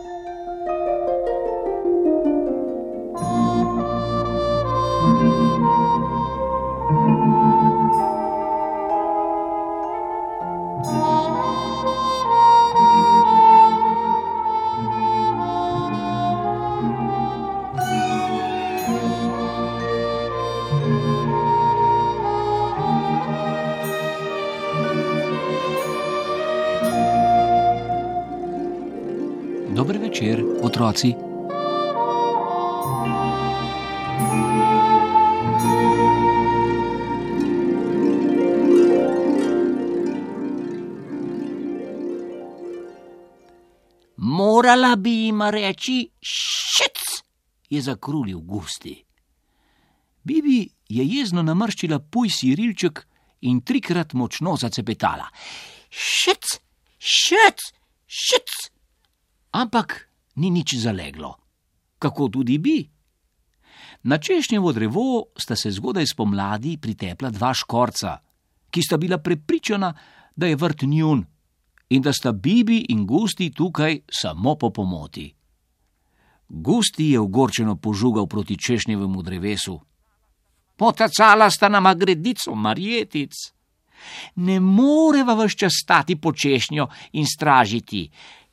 Dober večer, otroci. Morala bi jima reči šic, je zakrulil Gusti. Bibi je jezno namrščila pujsi rilček in 3-krat močno zacepetala. Šic, šic, šic. Ampak ni nič zaleglo. Kako tudi bi? Na češnjevo drevo sta se zgodaj spomladi pritepla 2 škorca, ki sta bila prepričana, da je vrt njun in da sta Bibi in Gusti tukaj samo po pomoti. Gusti je ogorčeno požugal proti češnjevemu drevesu. Potacala sta nama gredico Marjetic. Ne moreva ves čas stati po češnjo in stražiti.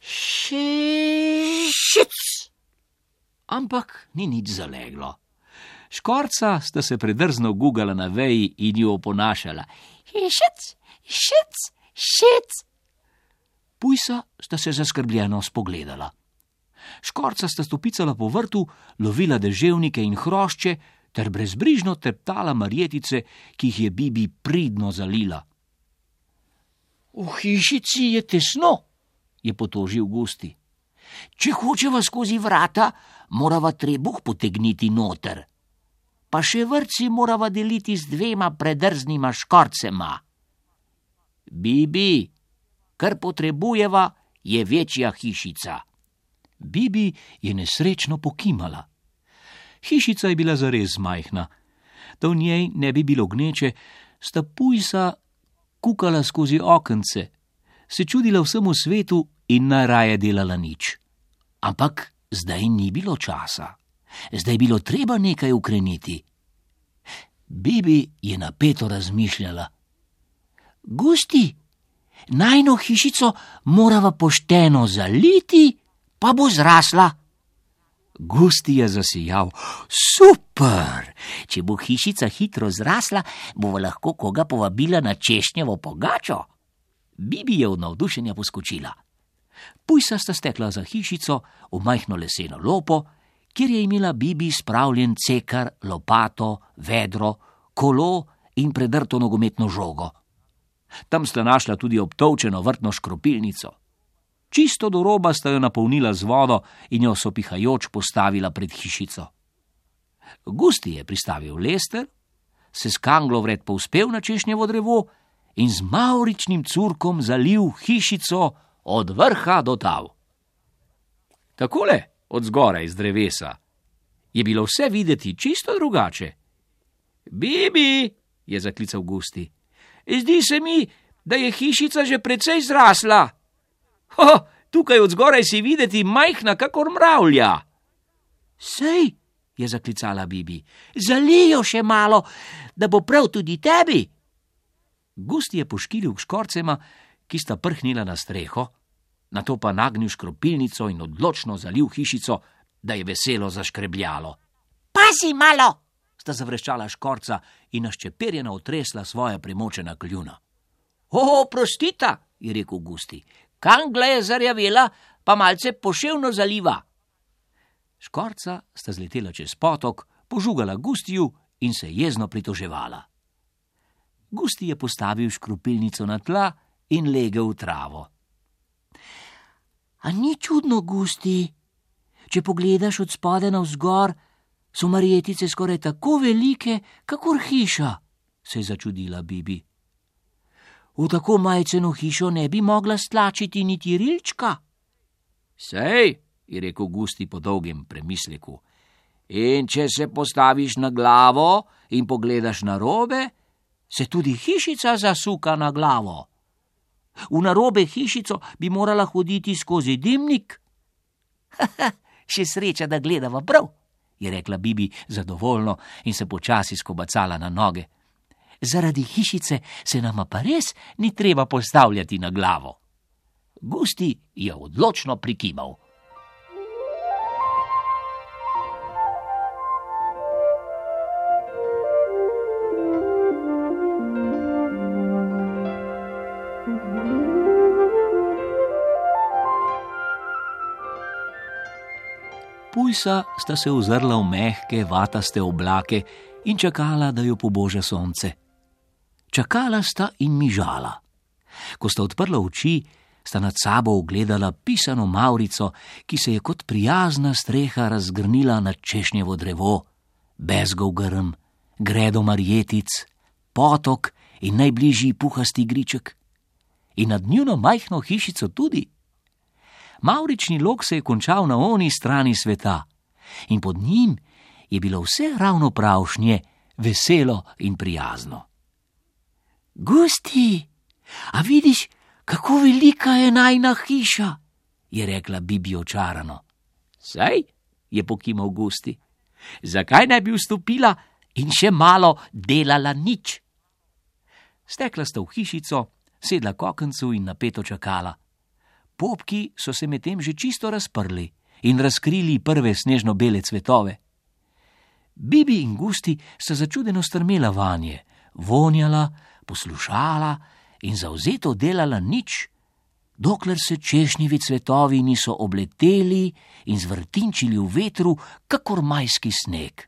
Šic. Ampak ni nič zaleglo. Škorca sta se predrzno gugala na veji in jo oponašala. Šic, šic, šic. Pujsa sta se zaskrbljeno spogledala. Škorca sta stopicala po vrtu, lovila deževnike in hrošče ter brezbrižno teptala marjetice, ki jih je Bibi pridno zalila. V hišici je tesno, je potožil Gusti. Če hočeva skozi vrata, morava trebuh potegniti noter. Pa še vrtci morava deliti z 2 predrznima škorcema. Bibi, kar potrebujeva, je večja hišica. Bibi je nesrečno pokimala. Hišica je bila zares majhna. Da v njej ne bi bilo gneče, sta pujsa kukala skozi okence, se čudila vsemu svetu in najraje delala nič. Ampak zdaj ni bilo časa. Zdaj bilo treba nekaj ukreniti. Bibi je napeto razmišljala. Gusti, najino hišico morava pošteno zaliti, pa bo zrasla. Gusti je zasijal. Super! Če bo hišica hitro zrasla, bova lahko koga povabila na češnjevo pogačo. Bibi je od navdušenja poskočila. Pujsa sta stekla za hišico v majhno leseno lopo, kjer je imela Bibi spravljen cekar, lopato, vedro, kolo in predrto nogometno žogo. Tam sta našla tudi obtolčeno vrtno škropilnico. Čisto do roba sta jo napolnila z vodo in jo sopihajoč postavila pred hišico. Gusti je pristavil lester, se s kanglovred povzpel na češnjevo drevo in z mavričnim curkom zalil hišico od vrha do tal. Takole, od zgoraj z drevesa, je bilo vse videti čisto drugače. Bibi, je zaklical Gusti, zdi se mi, da je hišica že precej zrasla. Tukaj od zgoraj si videti majhna kakor mravlja. Sej, je zaklicala Bibi, zalijo še malo, da bo prav tudi tebi. Gusti je poškilil k škorcema, ki sta prhnila na streho, nato pa nagnil škropilnico in odločno zalil hišico, da je veselo zaškrebljalo. Pazi malo, sta zavreščala škorca in naščeperjeno otresla svoja premočena kljuna. Prostita, je rekel Gusti. Kangla je zarjavela, pa malce poševno zaliva. Škorca sta zletela čez potok, požugala Gustiju in se jezno pritoževala. Gusti je postavil škropilnico na tla in legel v travo. A ni čudno, Gusti? Če pogledaš od spodaj navzgor, so marjetice skoraj tako velike, kakor hiša, se je začudila Bibi. V tako majceno hišo ne bi mogla stlačiti niti rilčka. Sej, je rekel Gusti po dolgem premisleku. In če se postaviš na glavo in pogledaš na robe, se tudi hišica zasuka na glavo. V narobe hišico bi morala hoditi skozi dimnik. Še sreča, da gledava prav, je rekla Bibi zadovoljno in se počasi skobacala na noge. Zaradi hišice se nama pa res ni treba postavljati na glavo. Gusti je odločno prikimal. Pujsa sta se ozrla v mehke, vataste oblake in čakala, da jo poboža sonce. Čakala sta in mižala. Ko sta odprla oči, sta nad sabo ugledala pisano mavrico, ki se je kot prijazna streha razgrnila nad češnjevo drevo, bezgov grm, gredo marjetic, potok in najbližji puhasti griček. In nad njuno majhno hišico tudi. Mavrični lok se je končal na oni strani sveta in pod njim je bilo vse ravno pravšnje, veselo in prijazno. Gusti, a vidiš, kako velika je najina hiša, je rekla Bibi očarano. Saj, je pokimal Gusti, zakaj ne bi vstopila in še malo delala nič? Stekla sta v hišico, sedla k okencu in napeto čakala. Popki so se medtem že čisto razprli in razkrili prve snežno-bele cvetove. Bibi in Gusti sta začudeno strmela vanje, vonjala, poslušala in zavzeto delala nič, dokler se češnjevi cvetovi niso obleteli in zvrtinčili v vetru, kakor majski sneg.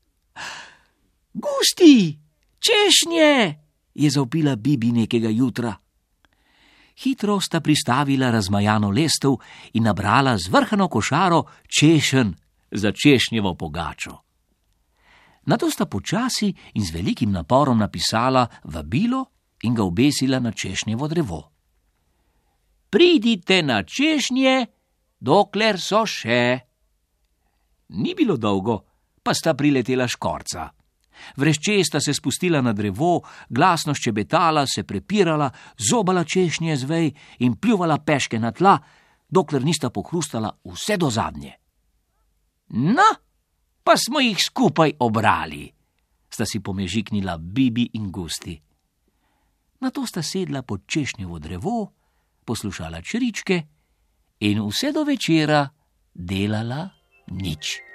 Gusti, češnje, je zavpila Bibi nekega jutra. Hitro sta pristavila razmajano lestev in nabrala zvrhano košaro češenj za češnjevo pogačo. Nato sta počasi in z velikim naporom napisala vabilo in ga obesila na češnjevo drevo. Pridite na češnje, dokler so še. Ni bilo dolgo, pa sta priletela škorca. Vrešče sta se spustila na drevo, glasno ščebetala, se prepirala, zobala češnje z vej in pljuvala peške na tla, dokler nista pohrustala vse do zadnje. No, pa smo jih skupaj obrali, sta si pomežiknila Bibi in Gusti. Nato sta sedla pod češnjevo drevo, poslušala čričke in vse do večera delala nič.